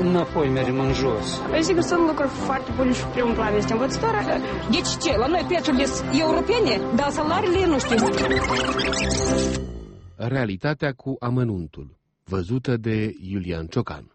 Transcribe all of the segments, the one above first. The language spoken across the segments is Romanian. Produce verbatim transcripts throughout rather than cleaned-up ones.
înapoi mergem în jos. Păi sigur, sunt lucruri foarte bune și pe un plan este învățător. Deci ce, la noi prețurile europene, dar salariile nu știu. Realitatea cu amănuntul, văzută de Iulian Ciocan.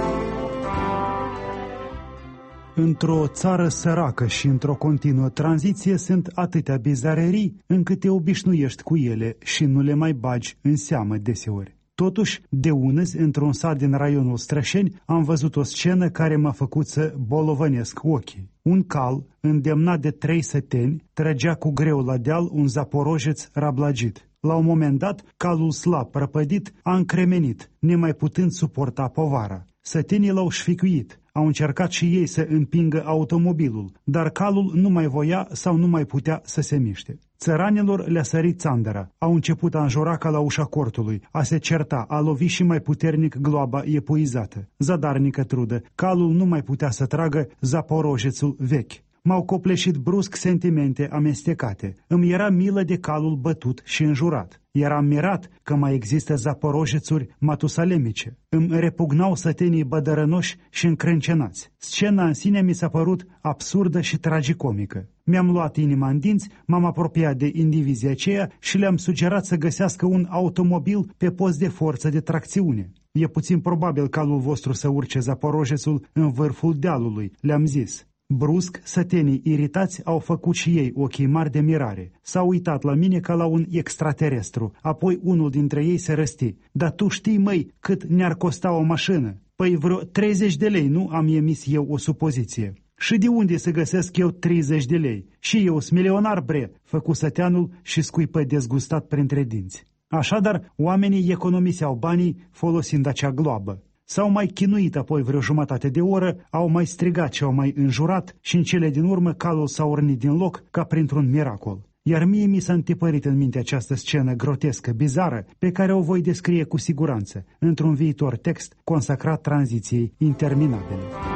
Într-o țară săracă și într-o continuă tranziție sunt atâtea bizarerii încât te obișnuiești cu ele și nu le mai bagi în seamă deseori. Totuși, de unăzi, într-un sat din raionul Strășeni, am văzut o scenă care m-a făcut să bolovănesc ochii. Un cal, îndemnat de trei săteni, trăgea cu greu la deal un zaporojeț rablagit. La un moment dat, calul slab prăpădit a încremenit, nemai putând suporta povara. Sătenii l-au șficuit, au încercat și ei să împingă automobilul, dar calul nu mai voia sau nu mai putea să se miște. Țăranilor le-a sărit țandăra, au început a înjura ca la ușa cortului, a se certa, a lovi și mai puternic gloaba epuizată. Zadarnică trudă, calul nu mai putea să tragă zaporojețul vechi. M-au copleșit brusc sentimente amestecate. Îmi era milă de calul bătut și înjurat. Eram mirat că mai există zaporojețuri matusalemice. Îmi repugnau sătenii bădărănoși și încrâncenați. Scena în sine mi s-a părut absurdă și tragicomică. Mi-am luat inima în dinți, m-am apropiat de indivizii aceia și le-am sugerat să găsească un automobil pe post de forță de tracțiune. E puțin probabil calul vostru să urce zaporojețul în vârful dealului, le-am zis. Brusc, sătenii iritați au făcut și ei ochii mari de mirare. S-au uitat la mine ca la un extraterestru. Apoi unul dintre ei se răsti. Dar tu știi, măi, cât ne-ar costa o mașină? Păi vreo treizeci de lei, nu? Am emis eu o supoziție. Și de unde să găsesc eu treizeci de lei? Și eu sunt milionar, bre, făcu săteanul și scuipă dezgustat printre dinți. Așadar, oamenii economiseau banii folosind acea gloabă. S-au mai chinuit apoi vreo jumătate de oră, au mai strigat și au mai înjurat și în cele din urmă calul s-a urnit din loc ca printr-un miracol. Iar mie mi s-a întipărit în minte această scenă grotescă, bizară, pe care o voi descrie cu siguranță într-un viitor text consacrat tranziției interminabile.